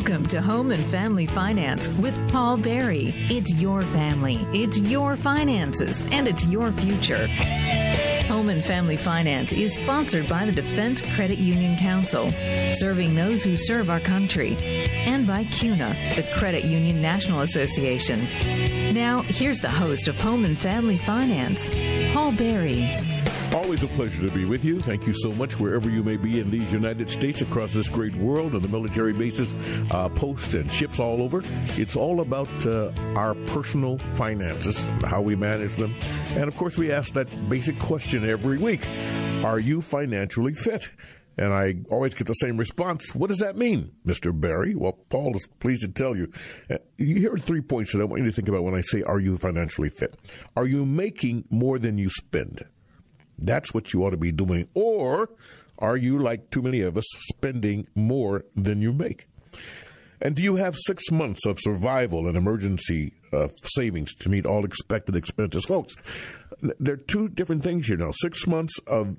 Welcome to Home and Family Finance with Paul Berry. It's your family, it's your finances, and it's your future. Home and Family Finance is sponsored by the Defense Credit Union Council, serving those who serve our country, and by CUNA, the Credit Union National Association. Now, here's the host of Home and Family Finance, Paul Berry. Always a pleasure to be with you. Thank you so much wherever you may be in these United States, across this great world, on the military bases, posts and ships all over. It's all about our personal finances, how we manage them. And, of course, we ask that basic question every week. Are you financially fit? And I always get the same response. What does that mean, Mr. Berry? Well, Paul is pleased to tell you. Here are 3 points that I want you to think about when I say, are you financially fit? Are you making more than you spend? That's what you ought to be doing. Or are you, like too many of us, spending more than you make? And do you have 6 months of survival and emergency savings to meet all expected expenses? Folks, there are two different things here now. 6 months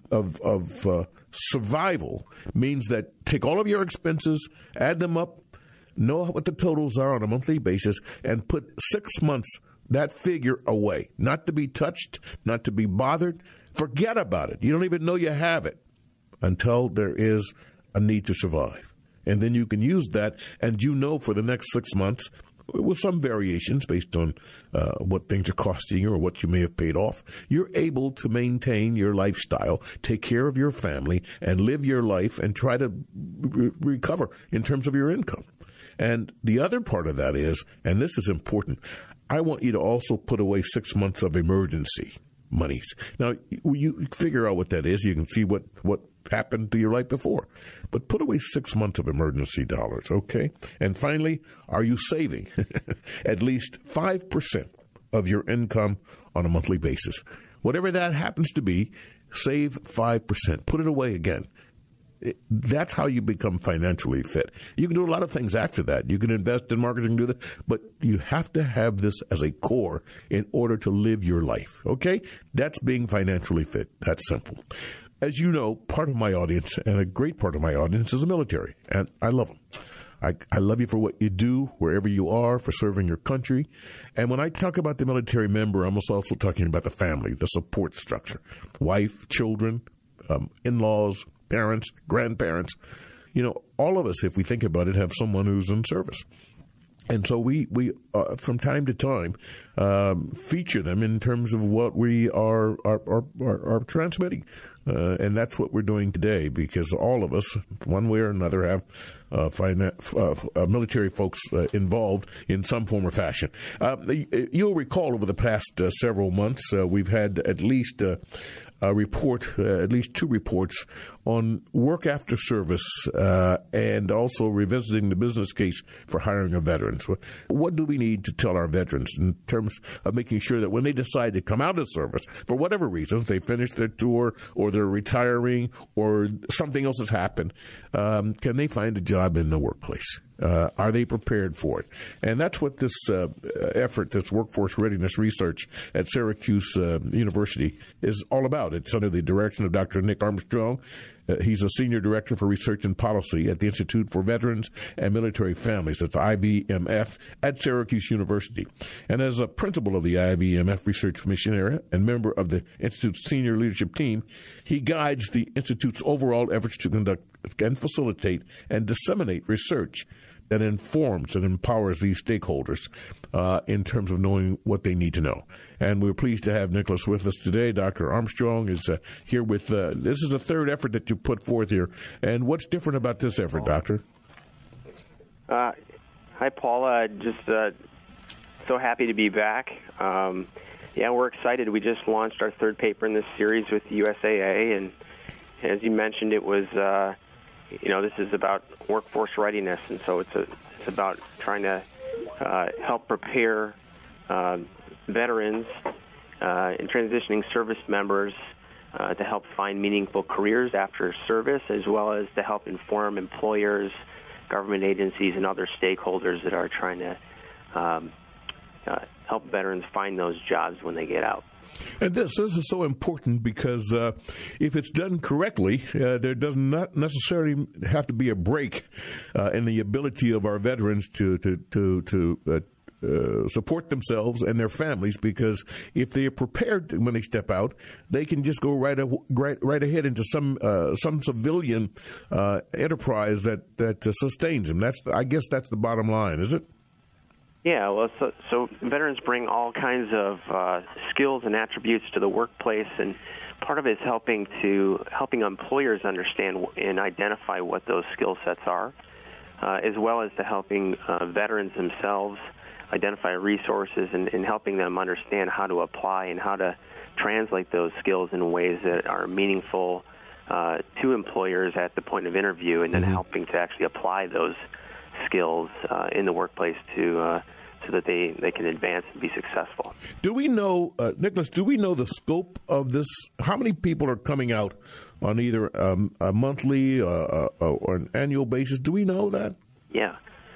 of survival means that take all of your expenses, add them up, know what the totals are on a monthly basis, and put 6 months, that figure, away. Not to be touched, not to be bothered. Forget about it. You don't even know you have it until there is a need to survive. And then you can use that, and you know for the next 6 months, with some variations based on what things are costing you or what you may have paid off, you're able to maintain your lifestyle, take care of your family, and live your life and try to recover in terms of your income. And the other part of that is, and this is important, I want you to also put away 6 months of emergency monies. Now, you figure out what that is. You can see what happened to your life before. But put away 6 months of emergency dollars, okay? And finally, are you saving at least 5% of your income on a monthly basis? Whatever that happens to be, save 5%. Put it away again. That's how you become financially fit. You can do a lot of things after that. You can invest in marketing, do that, but you have to have this as a core in order to live your life, okay? That's being financially fit. That's simple. As you know, part of my audience, and a great part of my audience, is the military, and I love them. I love you for what you do, wherever you are, for serving your country. And when I talk about the military member, I'm also talking about the family, the support structure, wife, children, in-laws, parents, grandparents. You know, all of us, if we think about it, have someone who's in service. And so we from time to time, feature them in terms of what we are transmitting. And that's what we're doing today, because all of us, one way or another, have military folks involved in some form or fashion. You'll recall over the past several months, we've had at least at least two reports on work after service and also revisiting the business case for hiring of veterans. What do we need to tell our veterans in terms of making sure that when they decide to come out of service, for whatever reasons, they finish their tour or they're retiring or something else has happened, can they find a job in the workplace? Are they prepared for it? And that's what this effort, this workforce readiness research at Syracuse University is all about. It's under the direction of Dr. Nick Armstrong. He's a senior director for research and policy at the Institute for Veterans and Military Families. That's IVMF at Syracuse University. And as a principal of the IVMF Research Mission Area and member of the Institute's senior leadership team, he guides the Institute's overall efforts to conduct and facilitate and disseminate research that informs and empowers these stakeholders in terms of knowing what they need to know. And we're pleased to have Nicholas with us today. Dr. Armstrong is here with, this is the third effort that you put forth here. And what's different about this effort, Doctor? Hi, Paula. Just so happy to be back. Yeah, we're excited. We just launched our third paper in this series with the USAA, and as you mentioned, it was, this is about workforce readiness, and so it's about trying to help prepare veterans and transitioning service members to help find meaningful careers after service, as well as to help inform employers, government agencies, and other stakeholders that are trying to help veterans find those jobs when they get out. And this is so important because if it's done correctly, there does not necessarily have to be a break in the ability of our veterans to support themselves and their families, because if they are prepared when they step out, they can just go right ahead into some civilian enterprise that sustains them. I guess that's the bottom line, is it? Yeah, well, so veterans bring all kinds of skills and attributes to the workplace, and part of it is helping employers understand and identify what those skill sets are, as well as to helping veterans themselves identify resources and helping them understand how to apply and how to translate those skills in ways that are meaningful to employers at the point of interview, and then helping to actually apply those skills in the workplace so that they can advance and be successful. Do we know, Nicholas, the scope of this? How many people are coming out on either a monthly or an annual basis? Do we know that? Yeah.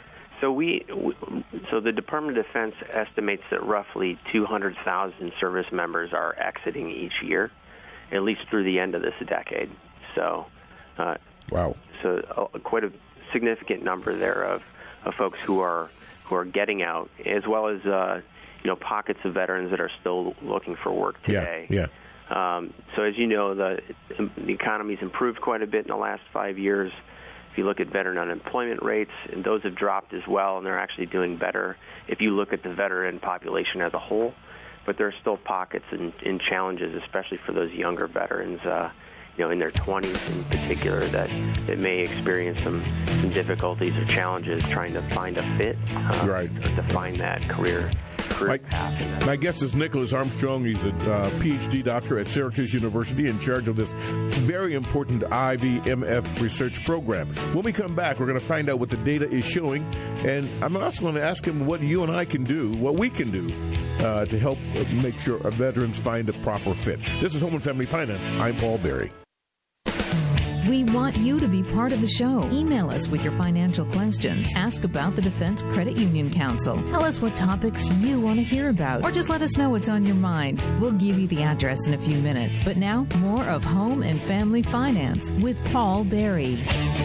So the Department of Defense estimates that roughly 200,000 service members are exiting each year, at least through the end of this decade. So, wow. So quite a significant number there of folks who are getting out, as well as pockets of veterans that are still looking for work today. Yeah. So as you know, the economy's improved quite a bit in the last 5 years. If you look at veteran unemployment rates, and those have dropped as well, and they're actually doing better if you look at the veteran population as a whole. But there are still pockets and challenges, especially for those younger veterans, in their 20s in particular, that may experience some difficulties or challenges trying to find a fit, right, or to find that career path. My guest is Nicholas Armstrong. He's a PhD doctor at Syracuse University in charge of this very important IVMF research program. When we come back, we're going to find out what the data is showing, and I'm also going to ask him what you and I can do, what we can do to help make sure our veterans find a proper fit. This is Home and Family Finance. I'm Paul Berry. We want you to be part of the show. Email us with your financial questions. Ask about the Defense Credit Union Council. Tell us what topics you want to hear about, or just let us know what's on your mind. We'll give you the address in a few minutes. But now, more of Home and Family Finance with Paul Berry.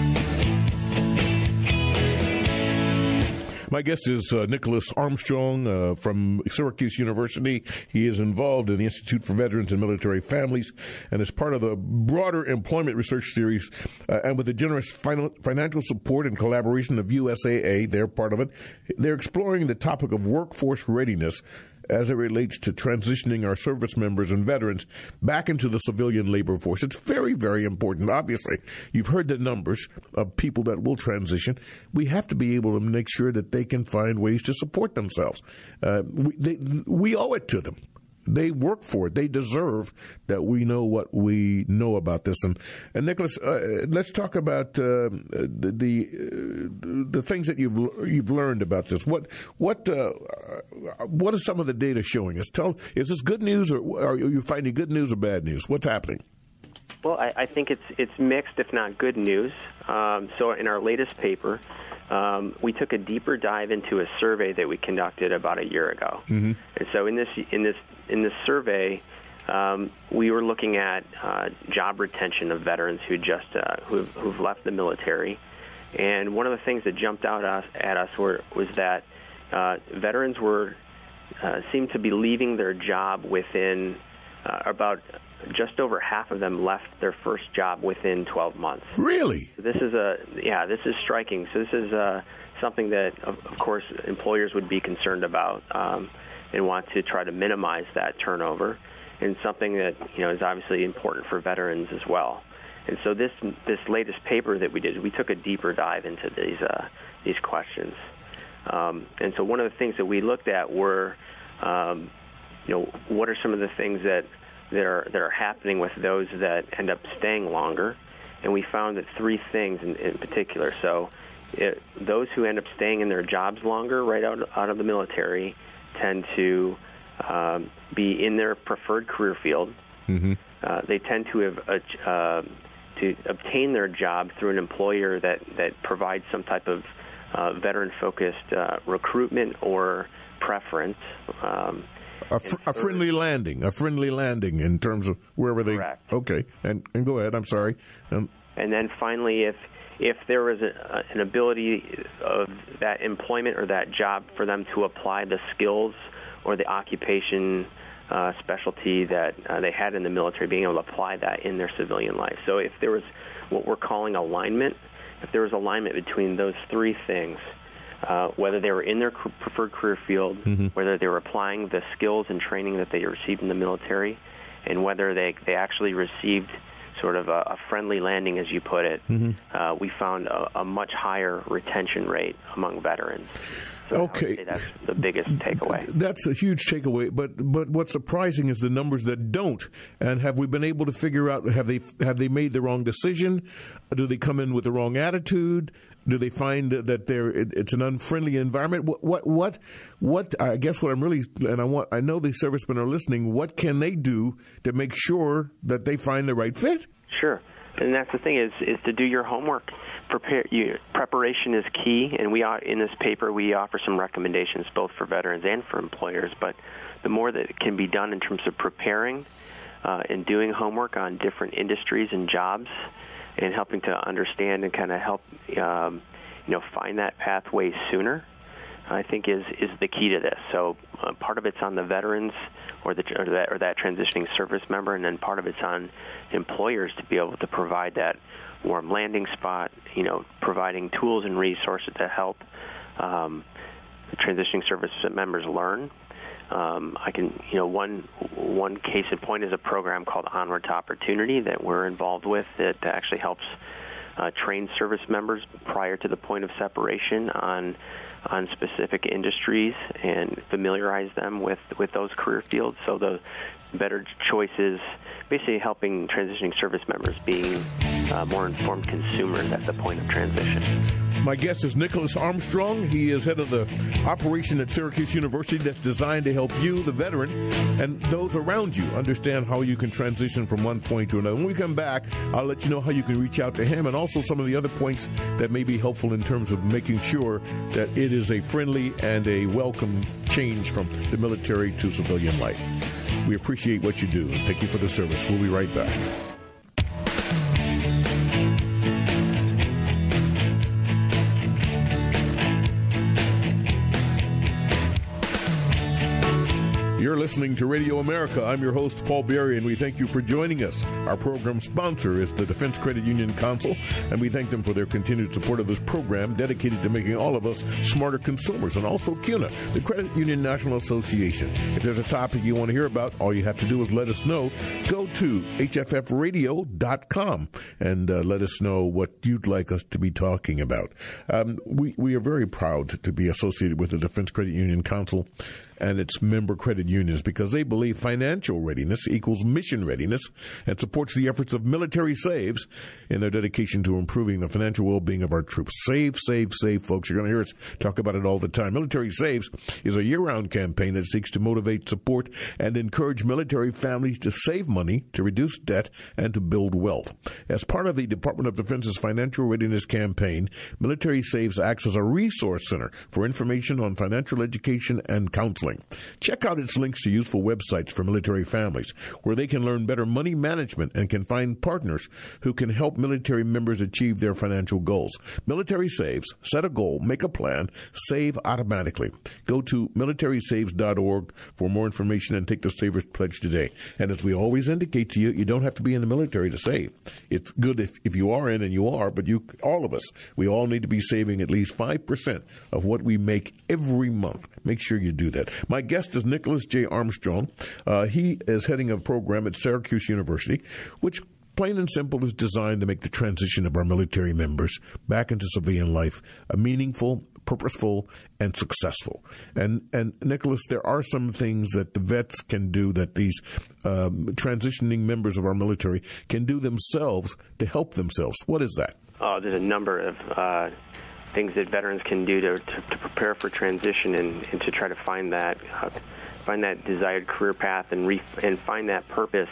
My guest is Nicholas Armstrong from Syracuse University. He is involved in the Institute for Veterans and Military Families and is part of the broader employment research series. And with the generous financial support and collaboration of USAA, they're part of it. They're exploring the topic of workforce readiness as it relates to transitioning our service members and veterans back into the civilian labor force. It's very, very important. Obviously, you've heard the numbers of people that will transition. We have to be able to make sure that they can find ways to support themselves. We owe it to them. They work for it. They deserve that we know what we know about this. And Nicholas, let's talk about the things that you've learned about this. What is some of the data showing us? Is this good news, or are you finding good news or bad news? What's happening? Well, I think it's mixed, if not good news. So in our latest paper, we took a deeper dive into a survey that we conducted about a year ago. Mm-hmm. And so in this survey, we were looking at job retention of veterans who've left the military. And one of the things that jumped out at us was that veterans seemed to be leaving their job within about just over half of them left their first job within 12 months. Really? So this is striking. So this is something that, of course, employers would be concerned about and want to try to minimize that turnover, and something that is obviously important for veterans as well. And so this latest paper that we did, we took a deeper dive into these questions. And so one of the things that we looked at were, what are some of the things that are happening with those that end up staying longer, and we found that three things in particular. So those who end up staying in their jobs longer right out of the military tend to be in their preferred career field. Mm-hmm. They tend to obtain their job through an employer that provides some type of veteran-focused recruitment or preference. A friendly landing in terms of wherever they. Correct. Okay, and go ahead. I'm sorry. And then finally, if there was an ability of that employment or that job for them to apply the skills or the occupation specialty that they had in the military, being able to apply that in their civilian life. So if there was what we're calling alignment, if there was alignment between those three things, whether they were in their preferred career field, whether they were applying the skills and training that they received in the military, and whether they actually received sort of a friendly landing, as you put it, we found a much higher retention rate among veterans. So okay, I would say that's the biggest takeaway. That's a huge takeaway. But what's surprising is the numbers that don't. And have we been able to figure out, have they made the wrong decision? Do they come in with the wrong attitude? Do they find that it's an unfriendly environment? What? I guess what I'm really, and I know these servicemen are listening. What can they do to make sure that they find the right fit? Sure, and that's the thing is to do your homework. Preparation is key, and in this paper we offer some recommendations both for veterans and for employers. But the more that can be done in terms of preparing and doing homework on different industries and jobs, and helping to understand and kind of help find that pathway sooner, I think is the key to this. So part of it's on the veterans or that transitioning service member, and then part of it's on employers to be able to provide that warm landing spot, providing tools and resources to help the transitioning service members learn. I can, one case in point is a program called Onward to Opportunity that we're involved with that actually helps train service members prior to the point of separation on specific industries and familiarize them with those career fields. So the better choice is basically helping transitioning service members being more informed consumers at the point of transition. My guest is Nicholas Armstrong. He is head of the operation at Syracuse University that's designed to help you, the veteran, and those around you understand how you can transition from one point to another. When we come back, I'll let you know how you can reach out to him and also some of the other points that may be helpful in terms of making sure that it is a friendly and a welcome change from the military to civilian life. We appreciate what you do, and thank you for the service. We'll be right back. You're listening to Radio America. I'm your host, Paul Berry, and we thank you for joining us. Our program sponsor is the Defense Credit Union Council, and we thank them for their continued support of this program dedicated to making all of us smarter consumers, and also CUNA, the Credit Union National Association. If there's a topic you want to hear about, all you have to do is let us know. Go to hffradio.com and let us know what you'd like us to be talking about. We are very proud to be associated with the Defense Credit Union Council and its member credit unions because they believe financial readiness equals mission readiness and supports the efforts of Military Saves in their dedication to improving the financial well-being of our troops. Save, save, save, folks. You're going to hear us talk about it all the time. Military Saves is a year-round campaign that seeks to motivate, support, and encourage military families to save money, to reduce debt, and to build wealth. As part of the Department of Defense's financial readiness campaign, Military Saves acts as a resource center for information on financial education and counseling. Check out its links to useful websites for military families where they can learn better money management and can find partners who can help military members achieve their financial goals. Military Saves. Set a goal, make a plan, save automatically. Go to militarysaves.org for more information and take the Savers Pledge today. And as we always indicate to you, you don't have to be in the military to save. It's good if you are in, and you are, but all of us, we all need to be saving at least 5% of what we make every month. Make sure you do that. My guest is Nicholas J. Armstrong. He is heading a program at Syracuse University, which plain and simple is designed to make the transition of our military members back into civilian life a meaningful, purposeful, and successful. And Nicholas, there are some things that the vets can do that these transitioning members of our military can do themselves to help themselves. What is that? There's a number of things that veterans can do to prepare for transition and to try to find that desired career path and find that purpose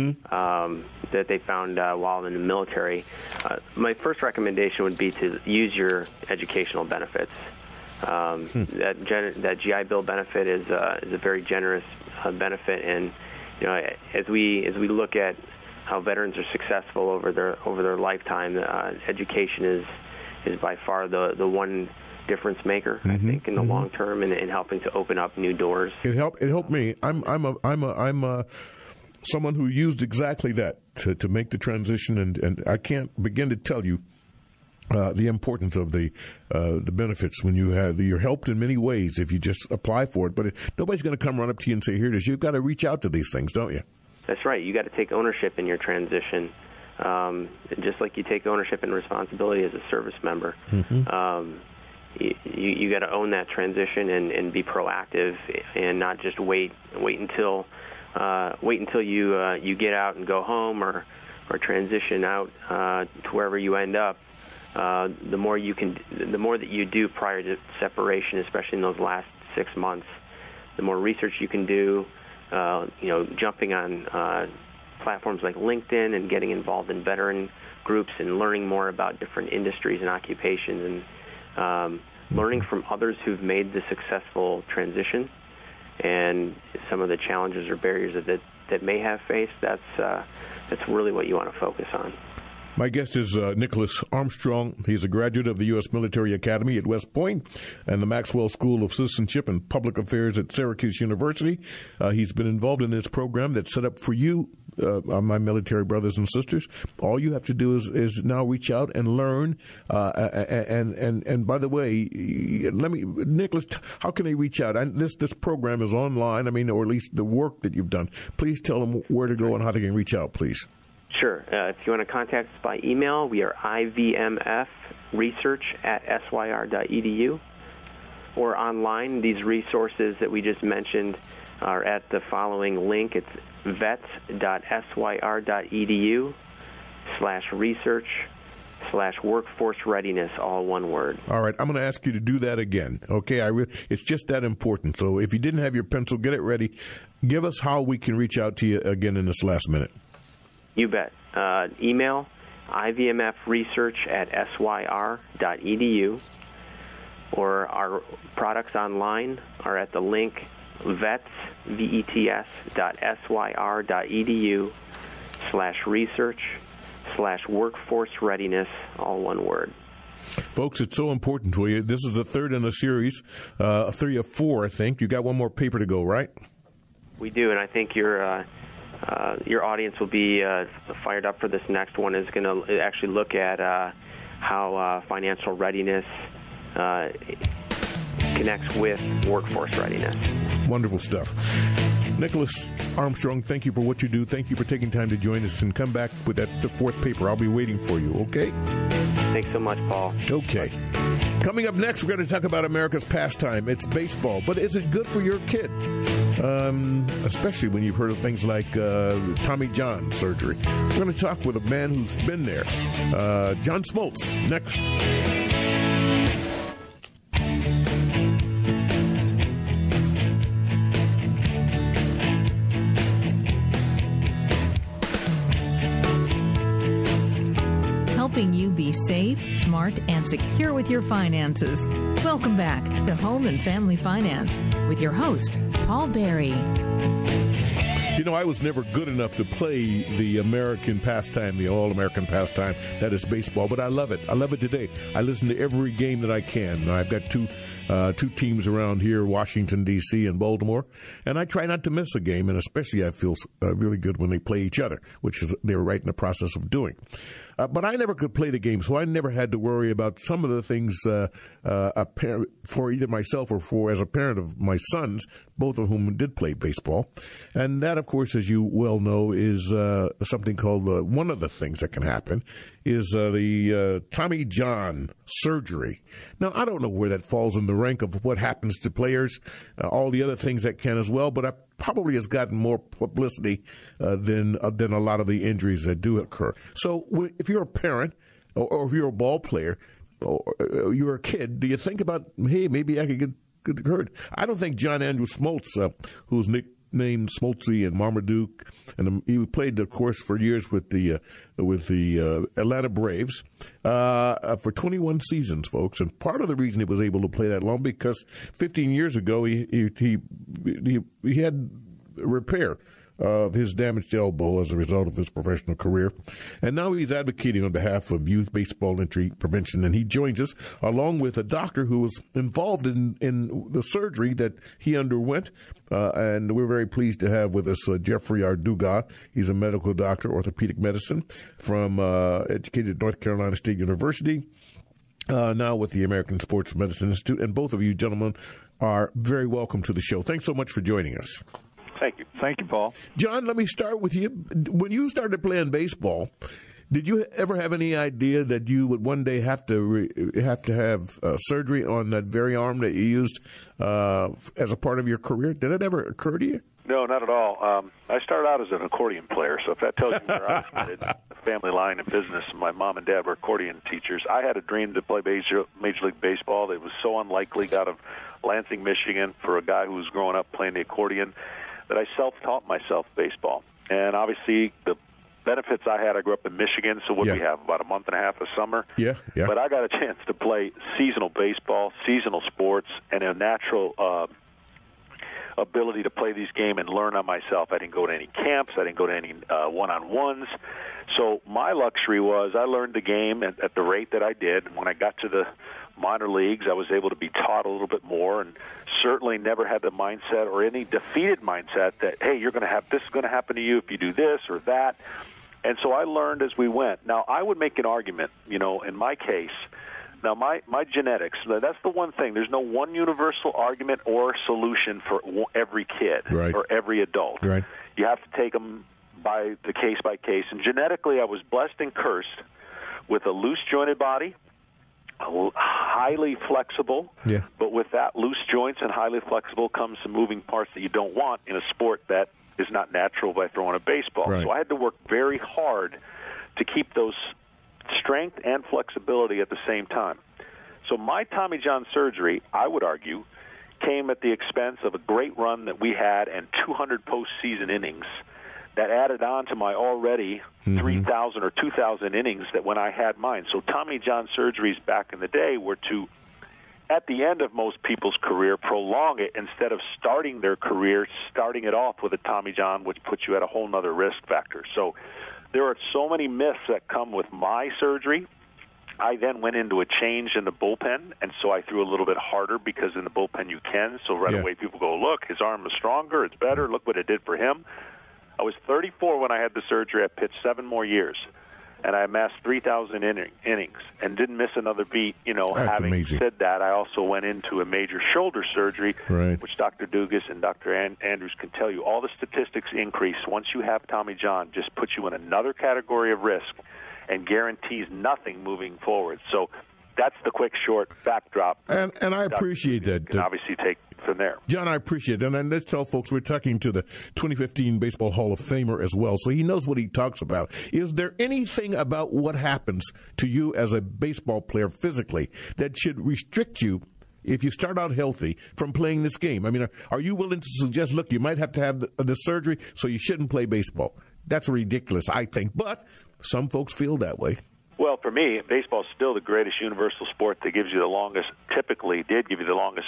that they found while in the military. My first recommendation would be to use your educational benefits. That GI Bill benefit is a very generous benefit, and as we look at how veterans are successful over their lifetime, education is by far the one difference maker, I think, in the long term, in helping to open up new doors. It helped me. I'm someone who used exactly that to make the transition, and I can't begin to tell you the importance of the benefits when you're helped in many ways if you just apply for it. But nobody's going to come run up to you and say, "Here it is." You've got to reach out to these things, don't you? That's right. You got to take ownership in your transition, just like you take ownership and responsibility as a service member. You got to own that transition and be proactive, and not just wait until you get out and go home or transition out to wherever you end up. The more that you do prior to separation, especially in those last 6 months, the more research you can do. Jumping on platforms like LinkedIn and getting involved in veteran groups and learning more about different industries and occupations, and learning from others who've made the successful transition and some of the challenges or barriers that may have faced. That's really what you want to focus on. My guest is Nicholas Armstrong. He's a graduate of the U.S. Military Academy at West Point and the Maxwell School of Citizenship and Public Affairs at Syracuse University. He's been involved in this program that's set up for you, my military brothers and sisters. All you have to do is now reach out and learn. And by the way, Nicholas, how can they reach out? This program is online, or at least the work that you've done. Please tell them where to go and how they can reach out, please. Sure. If you want to contact us by email, we are ivmfresearch@syr.edu. Or online, these resources that we just mentioned are at the following link. It's vets.syr.edu/research/workforce readiness, all one word. All right. I'm going to ask you to do that again. Okay. It's just that important. So if you didn't have your pencil, get it ready. Give us how we can reach out to you again in this last minute. You bet. Email ivmfresearch@syr.edu, or our products online are at the link vets.syr.edu/research/workforce readiness, all one word. Folks, it's so important for you. This is the third in a series, 3 of 4, I think. You got one more paper to go, right? We do, and I think your audience will be fired up for this next one. Is going to actually look at how financial readiness connects with workforce readiness. Wonderful stuff. Nicholas Armstrong, thank you for what you do. Thank you for taking time to join us, and come back with the 4th paper. I'll be waiting for you, okay? Thanks so much, Paul. Okay. Coming up next, we're going to talk about America's pastime. It's baseball, but is it good for your kid? Especially when you've heard of things like Tommy John surgery. We're going to talk with a man who's been there. John Smoltz, next. Helping you be safe, smart, and secure with your finances. Welcome back to Home and Family Finance with your host, Paul Berry. I was never good enough to play the American pastime, the all-American pastime, that is baseball, but I love it. I love it today. I listen to every game that I can. I've got two teams around here, Washington, D.C. and Baltimore, and I try not to miss a game, and especially I feel really good when they play each other, which is they're right in the process of doing. But I never could play the game, so I never had to worry about some of the things for either myself or for as a parent of my sons, both of whom did play baseball. And that, of course, as you well know, is something called one of the things that can happen is the Tommy John surgery. Now, I don't know where that falls in the rank of what happens to players, all the other things that can as well, but it probably has gotten more publicity than a lot of the injuries that do occur. So if you're a parent or if you're a ball player or you're a kid, do you think about, hey, maybe I could get hurt? I don't think John Andrew Smoltz, who's Nick named Smoltzy and Marmaduke, and he played, of course, for years with the Atlanta Braves for 21 seasons, folks. And part of the reason he was able to play that long because 15 years ago he had repair of his damaged elbow as a result of his professional career. And now he's advocating on behalf of youth baseball injury prevention. And he joins us along with a doctor who was involved in the surgery that he underwent. And we're very pleased to have with us Jeffrey Arduga. He's a medical doctor, orthopedic medicine, from educated at North Carolina State University, now with the American Sports Medicine Institute. And both of you gentlemen are very welcome to the show. Thanks so much for joining us. Thank you. Thank you, Paul. John, let me start with you. When you started playing baseball, did you ever have any idea that you would one day have to have surgery on that very arm that you used as a part of your career? Did it ever occur to you? No, not at all. I started out as an accordion player, so if that tells you where I was headed, family line of business. My mom and dad were accordion teachers. I had a dream to play Major League Baseball that was so unlikely out of Lansing, Michigan, for a guy who was growing up playing the accordion, that I self-taught myself baseball. And obviously the benefits I had, I grew up in Michigan, so what do we have, about a month and a half of summer? Yeah. But I got a chance to play seasonal baseball, seasonal sports, and a natural ability to play these games and learn on myself. I didn't go to any camps. I didn't go to any one-on-ones. So my luxury was I learned the game at the rate that I did. When I got to the minor leagues, I was able to be taught a little bit more, and certainly never had the mindset or any defeated mindset that, hey, you're going to have this is going to happen to you if you do this or that. And so I learned as we went. Now, I would make an argument, in my case. Now, my genetics, that's the one thing. There's no one universal argument or solution for every kid or every adult. Right. You have to take them by the case by case. And genetically, I was blessed and cursed with a loose-jointed body, highly flexible, but with that loose joints and highly flexible comes some moving parts that you don't want in a sport that is not natural by throwing a baseball. Right. So I had to work very hard to keep those strength and flexibility at the same time. So my Tommy John surgery, I would argue, came at the expense of a great run that we had and 200 postseason innings that added on to my already 3,000 or 2,000 innings that when I had mine. So Tommy John surgeries back in the day were to, at the end of most people's career, prolong it instead of starting their career, starting it off with a Tommy John, which puts you at a whole nother risk factor. So there are so many myths that come with my surgery. I then went into a change in the bullpen, and so I threw a little bit harder because in the bullpen you can. So right away people go, look, his arm is stronger, it's better, look what it did for him. I was 34 when I had the surgery. I pitched 7 more years, and I amassed 3,000 innings and didn't miss another beat. That's having amazing. said that, I also went into a major shoulder surgery, which Dr. Dugas and Dr. Andrews can tell you. All the statistics increase. Once you have Tommy John, just puts you in another category of risk and guarantees nothing moving forward. So that's the quick, short backdrop. And I appreciate that. You can obviously take from there. John, I appreciate it. And let's tell folks we're talking to the 2015 Baseball Hall of Famer as well, so he knows what he talks about. Is there anything about what happens to you as a baseball player physically that should restrict you, if you start out healthy, from playing this game? I mean, are you willing to suggest, look, you might have to have the surgery, so you shouldn't play baseball? That's ridiculous, I think. But some folks feel that way. Well, for me, baseball is still the greatest universal sport that gives you the longest, typically did give you the longest,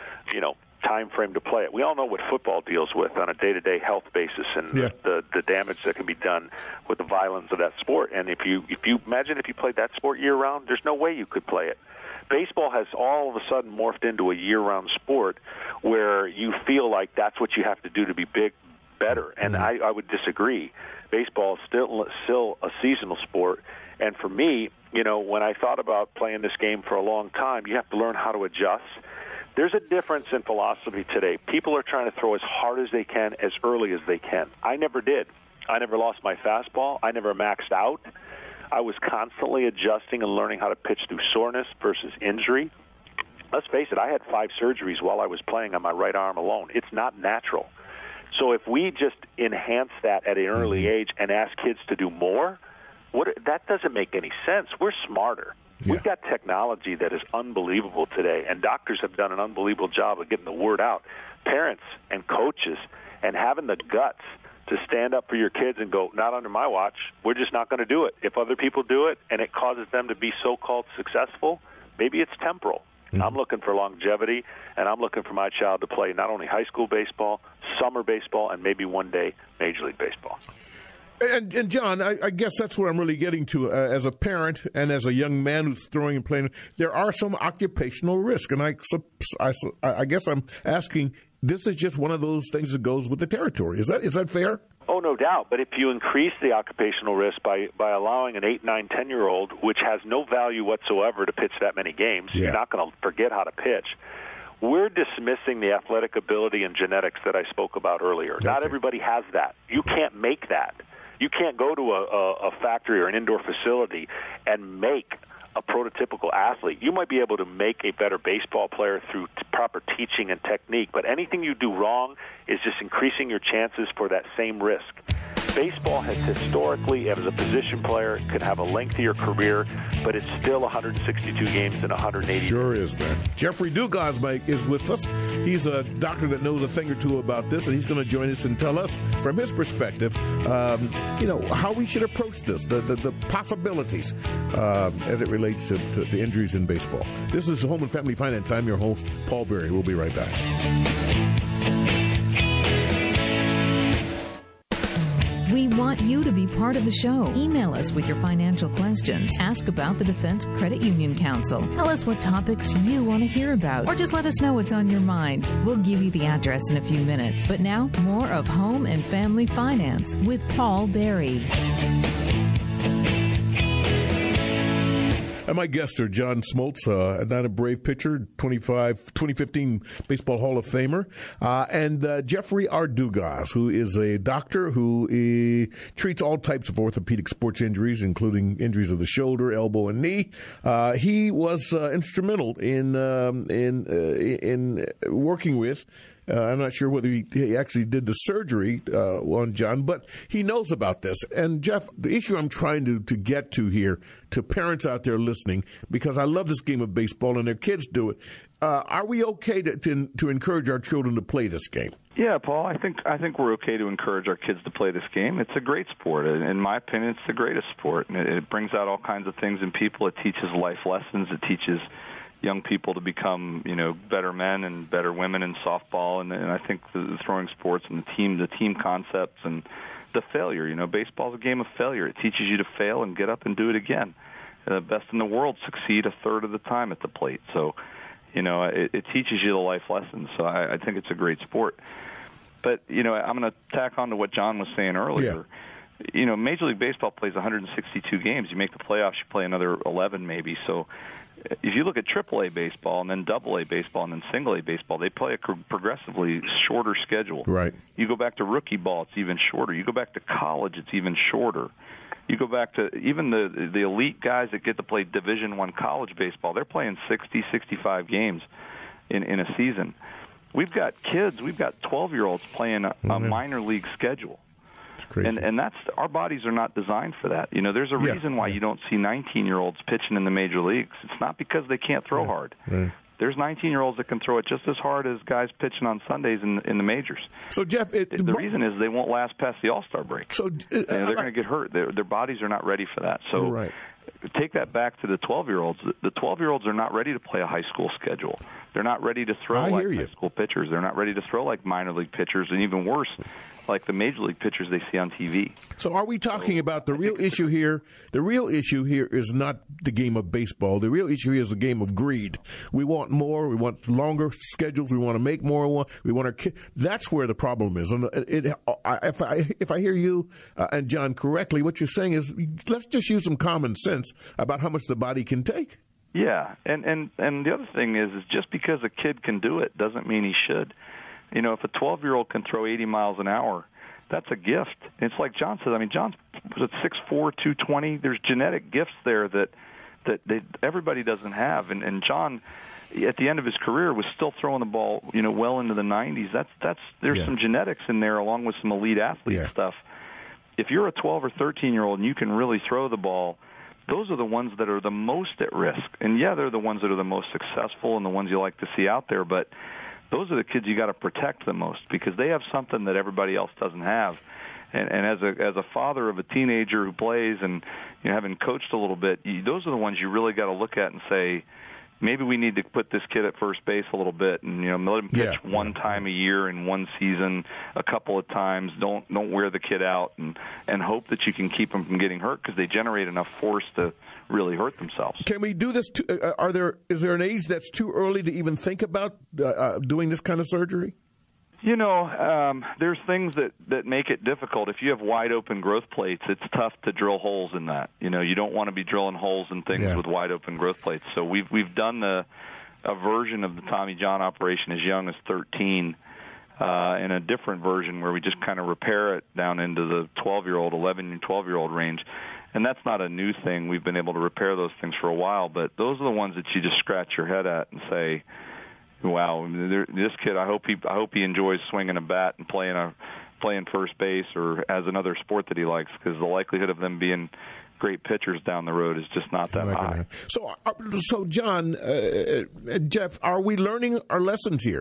time frame to play it. We all know what football deals with on a day-to-day health basis and the damage that can be done with the violence of that sport. And if you imagine if you played that sport year-round, there's no way you could play it. Baseball has all of a sudden morphed into a year-round sport where you feel like that's what you have to do to be better. And I would disagree. Baseball is still a seasonal sport. And for me, when I thought about playing this game for a long time, you have to learn how to adjust. There's a difference in philosophy today. People are trying to throw as hard as they can, as early as they can. I never did. I never lost my fastball. I never maxed out. I was constantly adjusting and learning how to pitch through soreness versus injury. Let's face it, I had 5 surgeries while I was playing on my right arm alone. It's not natural. So if we just enhance that at an early age and ask kids to do more, that doesn't make any sense. We're smarter. Yeah. We've got technology that is unbelievable today, and doctors have done an unbelievable job of getting the word out. Parents and coaches and having the guts to stand up for your kids and go, not under my watch, we're just not going to do it. If other people do it and it causes them to be so-called successful, maybe it's temporal. Mm-hmm. I'm looking for longevity, and I'm looking for my child to play not only high school baseball, summer baseball, and maybe one day Major League Baseball. And John, I guess that's what I'm really getting to. As a parent and as a young man who's throwing and playing, there are some occupational risks. And I guess I'm asking, this is just one of those things that goes with the territory. Is that fair? Oh, no doubt. But if you increase the occupational risk by allowing an 8, 9, 10-year-old, which has no value whatsoever to pitch that many games, you're not going to forget how to pitch. We're dismissing the athletic ability and genetics that I spoke about earlier. Okay. Not everybody has that. You can't make that. You can't go to a factory or an indoor facility and make a prototypical athlete. You might be able to make a better baseball player through proper teaching and technique, but anything you do wrong is just increasing your chances for that same risk. Baseball has historically, as a position player, could have a lengthier career, but it's still 162 games in 180. Sure is, man. Jeffrey Dugas is with us. He's a doctor that knows a thing or two about this, and he's going to join us and tell us, from his perspective, how we should approach this, the possibilities as it relates to the injuries in baseball. This is Home and Family Finance. I'm your host, Paul Berry. We'll be right back. We want you to be part of the show. Email us with your financial questions. Ask about the Defense Credit Union Council. Tell us what topics you want to hear about. Or just let us know what's on your mind. We'll give you the address in a few minutes. But now, more of Home and Family Finance with Paul Berry. And my guests are John Smoltz, Atlanta Brave pitcher, 2015 Baseball Hall of Famer, and Jeffrey R. Dugas, who is a doctor who treats all types of orthopedic sports injuries, including injuries of the shoulder, elbow, and knee. He was instrumental in working with. I'm not sure whether he actually did the surgery on John, but he knows about this. And, Jeff, the issue I'm trying to get to here, to parents out there listening, because I love this game of baseball and their kids do it, are we okay to encourage our children to play this game? Yeah, Paul, I think we're okay to encourage our kids to play this game. It's a great sport. In my opinion, it's the greatest sport. And it brings out all kinds of things in people. It teaches life lessons. It teaches young people to become, better men and better women in softball, and I think the throwing sports and the team concepts and the failure. Baseball's a game of failure. It teaches you to fail and get up and do it again. The best in the world succeed a third of the time at the plate. So, it teaches you the life lessons. So I think it's a great sport. But, I'm going to tack on to what John was saying earlier. Yeah. Major League Baseball plays 162 games. You make the playoffs, you play another 11 maybe. So if you look at AAA baseball and then AA baseball and then single A baseball, they play a progressively shorter schedule. Right. You go back to rookie ball, it's even shorter. You go back to college, it's even shorter. You go back to even the elite guys that get to play Division I college baseball, they're playing 60, 65 games in a season. We've got 12-year-olds playing a minor league schedule. It's crazy. And that's, our bodies are not designed for that. There's a reason why you don't see 19-year-olds pitching in the major leagues. It's not because they can't throw hard. Right. There's 19-year-olds that can throw it just as hard as guys pitching on Sundays in the majors. So, Jeff, the reason is they won't last past the All-Star break. So they're going to get hurt. Their bodies are not ready for that. So take that back to the 12-year-olds. The 12-year-olds are not ready to play a high school schedule. They're not ready to throw like high school pitchers. They're not ready to throw like minor league pitchers, and even worse, like the major league pitchers they see on TV. So are we talking about the real issue here? The real issue here is not the game of baseball. The real issue here is the game of greed. We want more. We want longer schedules. We want to make more. We want our kids. That's where the problem is. And if I hear you and John correctly, what you're saying is let's just use some common sense about how much the body can take. Yeah, and the other thing is just because a kid can do it doesn't mean he should. If a 12-year-old can throw 80 miles an hour, that's a gift. It's like John said. I mean, John's 6'4", 220. There's genetic gifts there that everybody doesn't have. And John, at the end of his career, was still throwing the ball, well into the 90s. There's some genetics in there along with some elite athlete stuff. If you're a 12 or 13-year-old and you can really throw the ball, those are the ones that are the most at risk. And, they're the ones that are the most successful and the ones you like to see out there. But those are the kids you got to protect the most because they have something that everybody else doesn't have. And as a father of a teenager who plays and having coached a little bit, those are the ones you really got to look at and say, maybe we need to put this kid at first base a little bit and let him pitch one time a year in one season, a couple of times. Don't wear the kid out and hope that you can keep them from getting hurt because they generate enough force to really hurt themselves. Can we do this? Is there an age that's too early to even think about doing this kind of surgery? There's things that make it difficult. If you have wide open growth plates, it's tough to drill holes in that. You don't want to be drilling holes in things with wide open growth plates. So we've done a version of the Tommy John operation as young as 13, and a different version where we just kind of repair it down into the 12-year-old, 11 and 12-year-old range. And that's not a new thing. We've been able to repair those things for a while, but those are the ones that you just scratch your head at and say, wow, this kid, I hope he enjoys swinging a bat and playing first base or has another sport that he likes because the likelihood of them being great pitchers down the road is just not that high. So John, Jeff, are we learning our lessons here?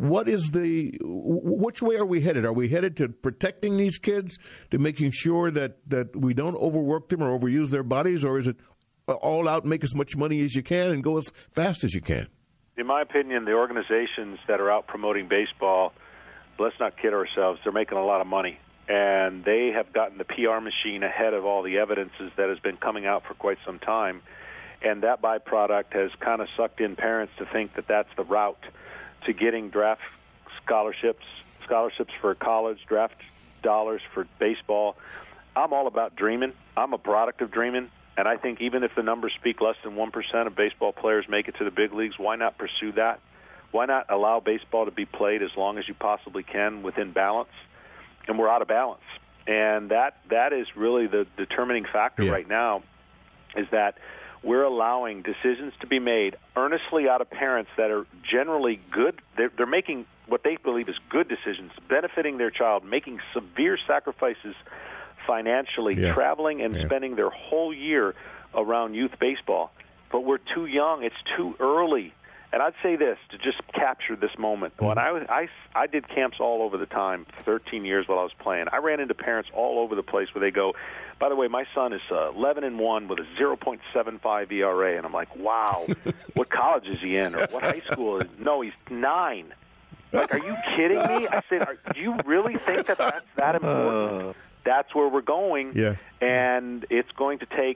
Which way are we headed? Are we headed to protecting these kids, to making sure that we don't overwork them or overuse their bodies, or is it all out, make as much money as you can and go as fast as you can? In my opinion, the organizations that are out promoting baseball, let's not kid ourselves, they're making a lot of money. And they have gotten the PR machine ahead of all the evidences that has been coming out for quite some time. And that byproduct has kind of sucked in parents to think that that's the route to getting draft scholarships for college, draft dollars for baseball. I'm all about dreaming. I'm a product of dreaming. And I think even if the numbers speak less than 1% of baseball players make it to the big leagues, why not pursue that? Why not allow baseball to be played as long as you possibly can within balance? And we're out of balance. And that is really the determining factor right now, is that we're allowing decisions to be made earnestly out of parents that are generally good. They're making what they believe is good decisions, benefiting their child, making severe sacrifices financially, traveling and spending their whole year around youth baseball. But we're too young. It's too early. And I'd say this to just capture this moment. When I did camps all over the time, 13 years while I was playing, I ran into parents all over the place where they go, by the way, my son is 11-1 with a 0.75 ERA. And I'm like, wow, what college is he in? Or what high school is he? No, he's 9. Like, are you kidding me? I said, do you really think that that's that important? That's where we're going. Yeah. And it's going to take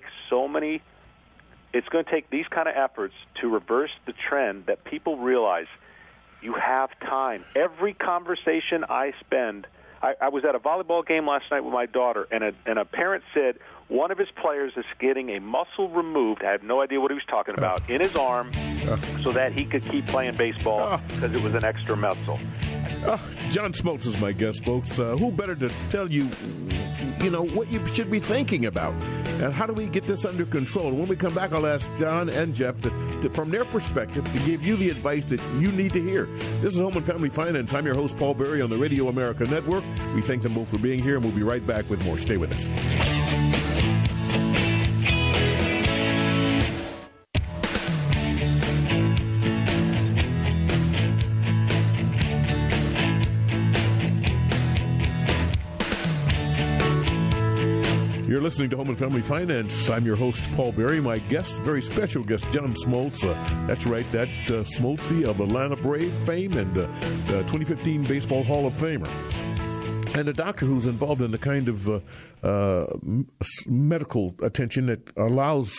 it's going to take these kind of efforts to reverse the trend that people realize you have time. Every conversation I spend, I was at a volleyball game last night with my daughter, and a parent said one of his players is getting a muscle removed. I have no idea what he was talking about, in his arm so that he could keep playing baseball because it was an extra muscle. John Smoltz is my guest, folks. Who better to tell you, what you should be thinking about, and how do we get this under control? And when we come back, I'll ask John and Jeff to from their perspective, to give you the advice that you need to hear. This is Home and Family Finance. I'm your host, Paul Berry, on the Radio America Network. We thank them both for being here, and we'll be right back with more. Stay with us. You're listening to Home and Family Finance. I'm your host, Paul Berry. My guest, very special guest, John Smoltz. That's right, that Smoltzy of Atlanta Brave fame and the 2015 Baseball Hall of Famer. And a doctor who's involved in the kind of medical attention that allows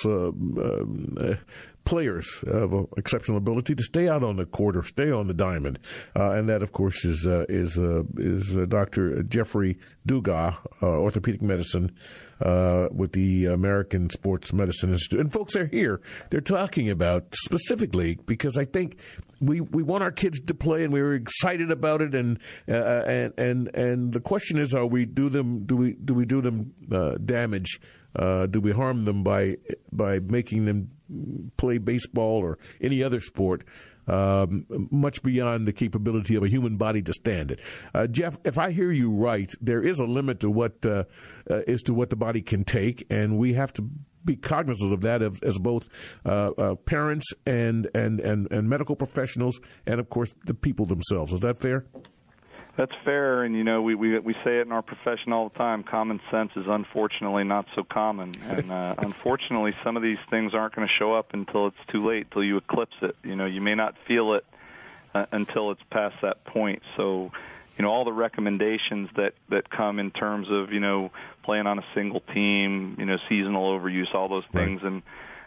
players of exceptional ability to stay out on the court or stay on the diamond, and that, of course, is Dr. Jeffrey Dugas, orthopedic medicine with the American Sports Medicine Institute. And folks are here. They're talking about specifically because I think we want our kids to play, and we're excited about it. And the question is, do we do them damage? Do we harm them by making them play baseball or any other sport much beyond the capability of a human body to stand it? Jeff, if I hear you right, there is a limit to what the body can take, and we have to be cognizant of that as both parents and medical professionals, and of course the people themselves. Is that fair? That's fair, and we say it in our profession all the time. Common sense is unfortunately not so common, and unfortunately, some of these things aren't going to show up until it's too late, until you eclipse it. You may not feel it until it's past that point. So, all the recommendations that come in terms of playing on a single team, seasonal overuse, all those things, right.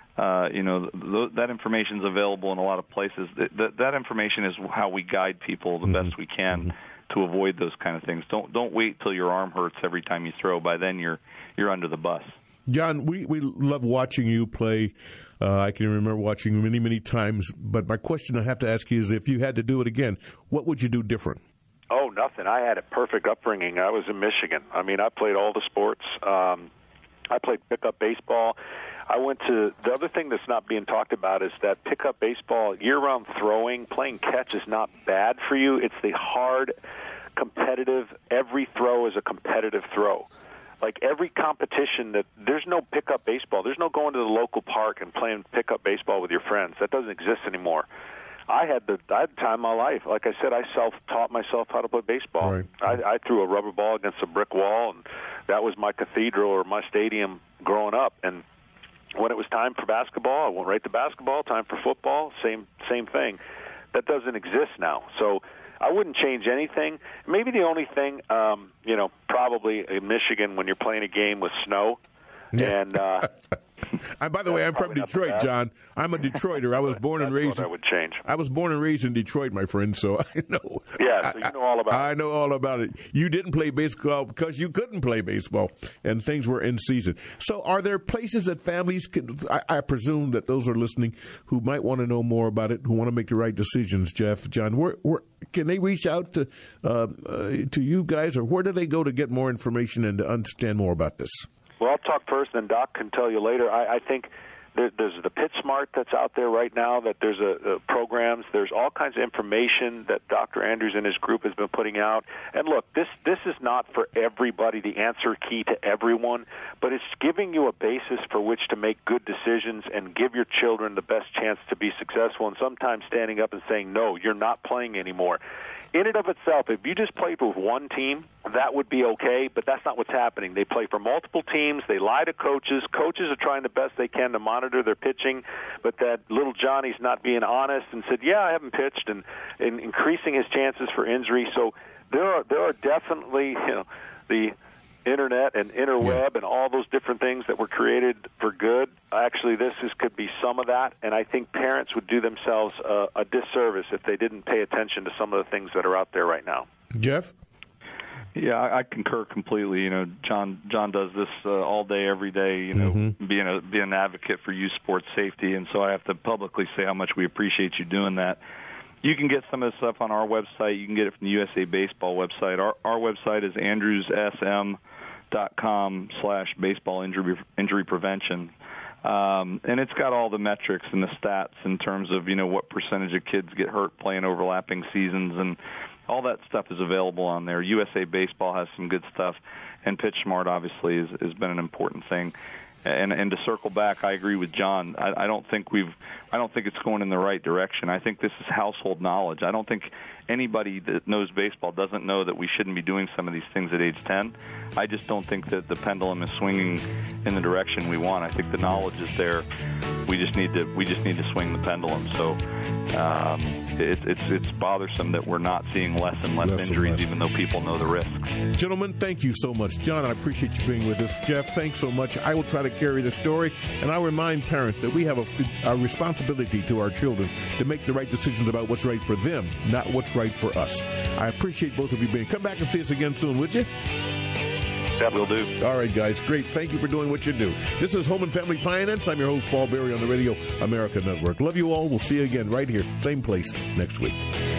And that information is available in a lot of places. That information is how we guide people the best we can to avoid those kind of things. Don't wait till your arm hurts every time you throw. By then you're under the bus. John, we love watching you play. I can remember watching you many times. But my question I have to ask you is, if you had to do it again, what would you do different? Oh, nothing. I had a perfect upbringing. I was in Michigan. I mean, I played all the sports. I played pickup baseball. I went to the other thing that's not being talked about is that pickup baseball, year-round throwing, playing catch is not bad for you. It's the hard, competitive, every throw is a competitive throw. Like every competition, there's no pickup baseball. There's no going to the local park and playing pickup baseball with your friends. That doesn't exist anymore. I had the time of my life. Like I said, I self-taught myself how to play baseball. Right. I threw a rubber ball against a brick wall, and that was my cathedral or my stadium growing up. And when it was time for basketball, I went right to basketball. Time for football, same thing. That doesn't exist now. So I wouldn't change anything. Maybe the only thing, probably in Michigan when you're playing a game with snow. Yeah. And by the way, I'm from Detroit, John. I'm a Detroiter. I was born and raised. That would change. I was born and raised in Detroit, my friend. So I know. Yeah, so you know all about it. I know all about it. You didn't play baseball because you couldn't play baseball, and things were in season. So, are there places that families could? I presume that those are listening who might want to know more about it, who want to make the right decisions. Jeff, John, where can they reach out to you guys, or where do they go to get more information and to understand more about this? Well, I'll talk first, and Doc can tell you later. I think there's the PitSmart that's out there right now, that there's programs. There's all kinds of information that Dr. Andrews and his group has been putting out. And look, this is not for everybody, the answer key to everyone, but it's giving you a basis for which to make good decisions and give your children the best chance to be successful, and sometimes standing up and saying, no, you're not playing anymore. In and of itself, if you just played with one team, that would be okay, but that's not what's happening. They play for multiple teams. They lie to coaches. Coaches are trying the best they can to monitor their pitching, but that little Johnny's not being honest and said, yeah, I haven't pitched, and increasing his chances for injury. So there are definitely, the internet and interweb and all those different things that were created for good. Actually, could be some of that, and I think parents would do themselves a disservice if they didn't pay attention to some of the things that are out there right now. Jeff? Yeah, I concur completely. John does this all day, every day. Being an advocate for youth sports safety, and so I have to publicly say how much we appreciate you doing that. You can get some of this stuff on our website. You can get it from the USA Baseball website. Our website is andrewssm.com/baseball injury prevention. And it's got all the metrics and the stats in terms of, what percentage of kids get hurt playing overlapping seasons, and all that stuff is available on there. USA Baseball has some good stuff, and PitchSmart obviously has been an important thing. And to circle back, I agree with John. I don't think it's going in the right direction. I think this is household knowledge. I don't think anybody that knows baseball doesn't know that we shouldn't be doing some of these things at age 10. I just don't think that the pendulum is swinging in the direction we want. I think the knowledge is there. We just need to swing the pendulum. So it's bothersome that we're not seeing less and less injuries, even though people know the risks. Gentlemen, thank you so much. John, I appreciate you being with us. Jeff, thanks so much. I will try to carry the story, and I'll remind parents that we have a responsibility to our children to make the right decisions about what's right for them, not what's right for us. I appreciate both of you being. Come back and see us again soon, would you? That will do. All right, guys. Great. Thank you for doing what you do. This is Home and Family Finance. I'm your host, Paul Berry, on the Radio America Network. Love you all. We'll see you again right here, same place, next week.